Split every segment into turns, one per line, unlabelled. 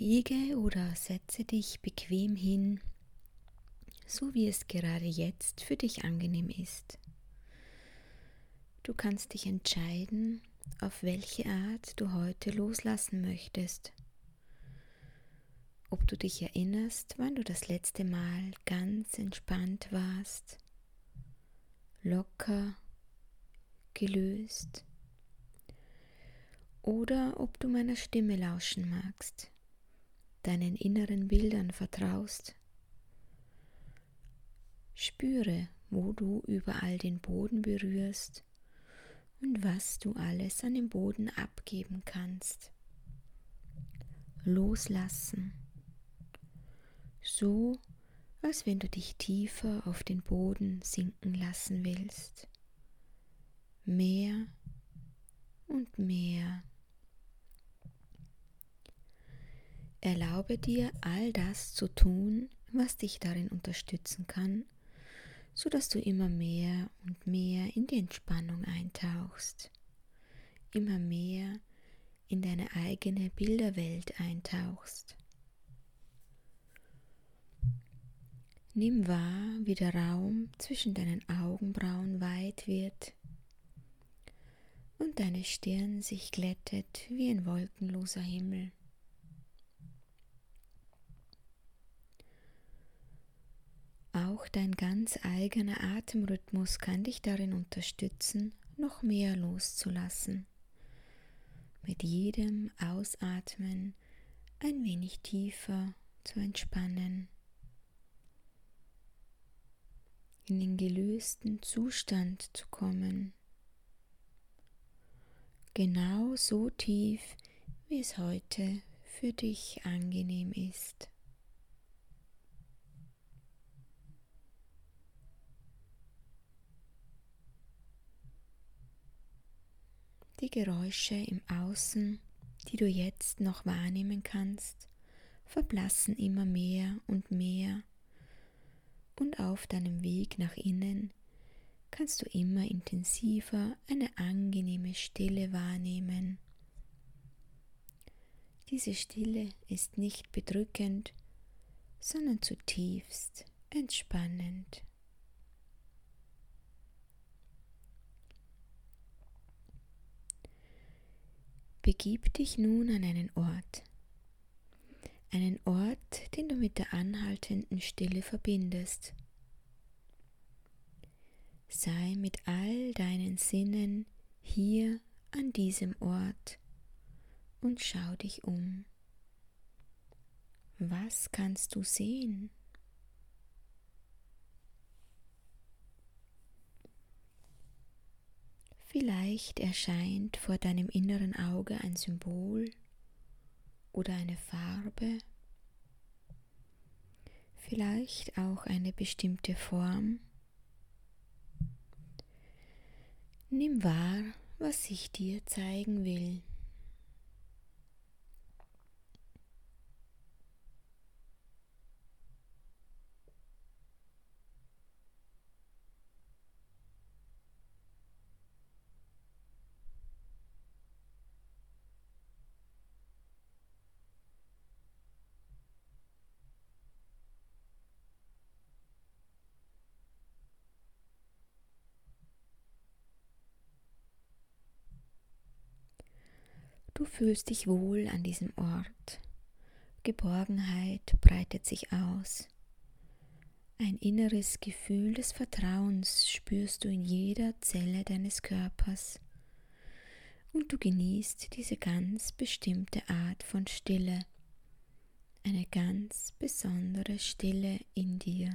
Liege oder setze dich bequem hin, so wie es gerade jetzt für dich angenehm ist. Du kannst dich entscheiden, auf welche Art du heute loslassen möchtest. Ob du dich erinnerst, wann du das letzte Mal ganz entspannt warst, locker, gelöst, oder ob du meiner Stimme lauschen magst, deinen inneren Bildern vertraust. Spüre, wo du überall den Boden berührst und was du alles an dem Boden abgeben kannst. Loslassen, so als wenn du dich tiefer auf den Boden sinken lassen willst. Mehr und mehr. Erlaube dir, all das zu tun, was dich darin unterstützen kann, sodass du immer mehr und mehr in die Entspannung eintauchst, immer mehr in deine eigene Bilderwelt eintauchst. Nimm wahr, wie der Raum zwischen deinen Augenbrauen weit wird und deine Stirn sich glättet wie ein wolkenloser Himmel. Auch dein ganz eigener Atemrhythmus kann dich darin unterstützen, noch mehr loszulassen. Mit jedem Ausatmen ein wenig tiefer zu entspannen, in den gelösten Zustand zu kommen, genau so tief, wie es heute für dich angenehm ist. Die Geräusche im Außen, die du jetzt noch wahrnehmen kannst, verblassen immer mehr und mehr, und auf deinem Weg nach innen kannst du immer intensiver eine angenehme Stille wahrnehmen. Diese Stille ist nicht bedrückend, sondern zutiefst entspannend. Begib dich nun an einen Ort, den du mit der anhaltenden Stille verbindest. Sei mit all deinen Sinnen hier an diesem Ort und schau dich um. Was kannst du sehen? Vielleicht erscheint vor deinem inneren Auge ein Symbol oder eine Farbe, vielleicht auch eine bestimmte Form. Nimm wahr, was sich dir zeigen will. Du fühlst dich wohl an diesem Ort. Geborgenheit breitet sich aus. Ein inneres Gefühl des Vertrauens spürst du in jeder Zelle deines Körpers. Und du genießt diese ganz bestimmte Art von Stille, eine ganz besondere Stille in dir.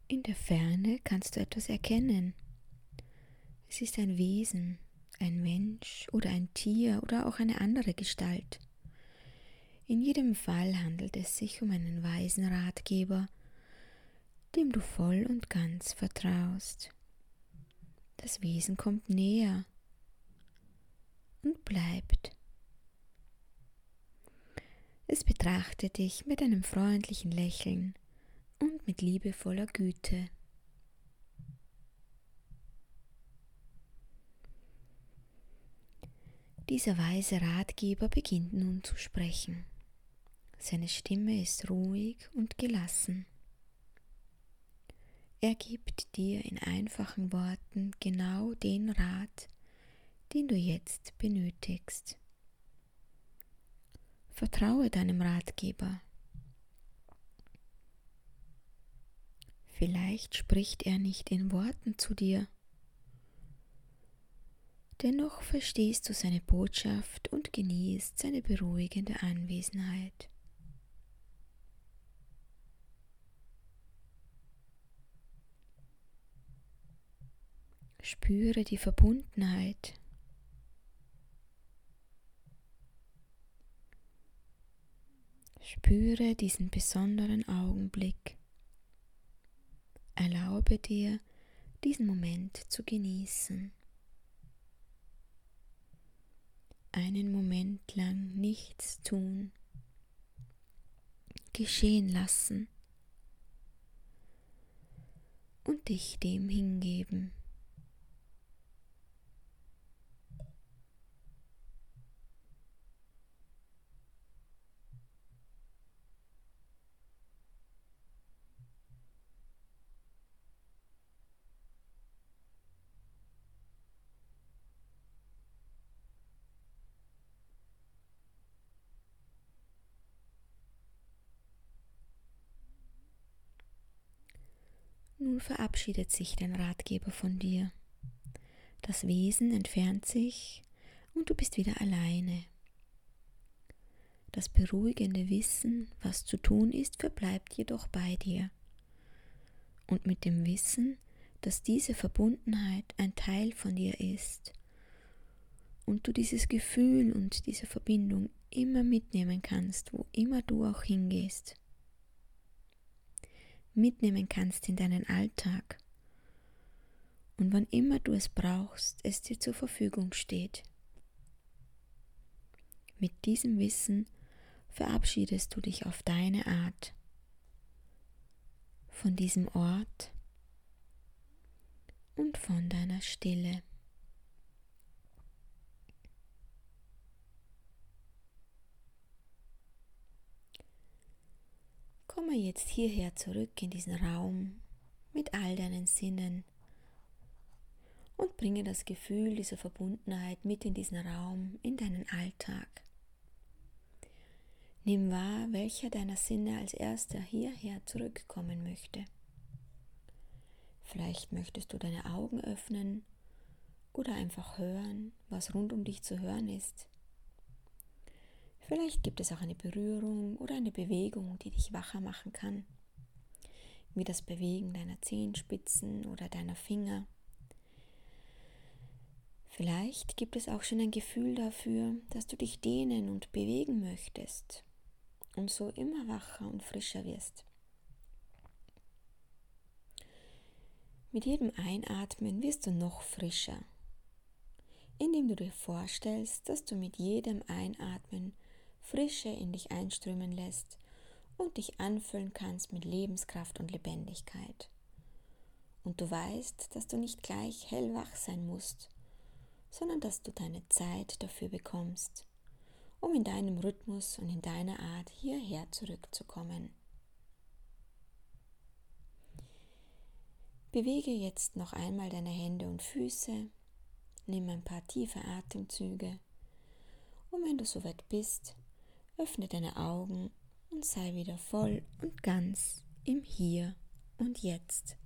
In der Ferne kannst du etwas erkennen. Es ist ein Wesen, ein Mensch oder ein Tier oder auch eine andere Gestalt. In jedem Fall handelt es sich um einen weisen Ratgeber, dem du voll und ganz vertraust. Das Wesen kommt näher und bleibt. Es betrachtet dich mit einem freundlichen Lächeln und mit liebevoller Güte. Dieser weise Ratgeber beginnt nun zu sprechen. Seine Stimme ist ruhig und gelassen. Er gibt dir in einfachen Worten genau den Rat, den du jetzt benötigst. Vertraue deinem Ratgeber. Vielleicht spricht er nicht in Worten zu dir. Dennoch verstehst du seine Botschaft und genießt seine beruhigende Anwesenheit. Spüre die Verbundenheit. Spüre diesen besonderen Augenblick. Erlaube dir, diesen Moment zu genießen. Einen Moment lang nichts tun, geschehen lassen und dich dem hingeben. Nun verabschiedet sich dein Ratgeber von dir. Das Wesen entfernt sich und du bist wieder alleine. Das beruhigende Wissen, was zu tun ist, verbleibt jedoch bei dir. Und mit dem Wissen, dass diese Verbundenheit ein Teil von dir ist und du dieses Gefühl und diese Verbindung immer mitnehmen kannst, wo immer du auch hingehst, mitnehmen kannst in deinen Alltag und wann immer du es brauchst, es dir zur Verfügung steht. Mit diesem Wissen verabschiedest du dich auf deine Art von diesem Ort und von deiner Stille. Komme jetzt hierher zurück in diesen Raum mit all deinen Sinnen und bringe das Gefühl dieser Verbundenheit mit in diesen Raum, in deinen Alltag. Nimm wahr, welcher deiner Sinne als erster hierher zurückkommen möchte. Vielleicht möchtest du deine Augen öffnen oder einfach hören, was rund um dich zu hören ist. Vielleicht gibt es auch eine Berührung oder eine Bewegung, die dich wacher machen kann, wie das Bewegen deiner Zehenspitzen oder deiner Finger. Vielleicht gibt es auch schon ein Gefühl dafür, dass du dich dehnen und bewegen möchtest und so immer wacher und frischer wirst. Mit jedem Einatmen wirst du noch frischer, indem du dir vorstellst, dass du mit jedem Einatmen Frische in dich einströmen lässt und dich anfüllen kannst mit Lebenskraft und Lebendigkeit. Und du weißt, dass du nicht gleich hellwach sein musst, sondern dass du deine Zeit dafür bekommst, um in deinem Rhythmus und in deiner Art hierher zurückzukommen. Bewege jetzt noch einmal deine Hände und Füße, nimm ein paar tiefe Atemzüge und wenn du soweit bist, öffne deine Augen und sei wieder voll und ganz im Hier und Jetzt.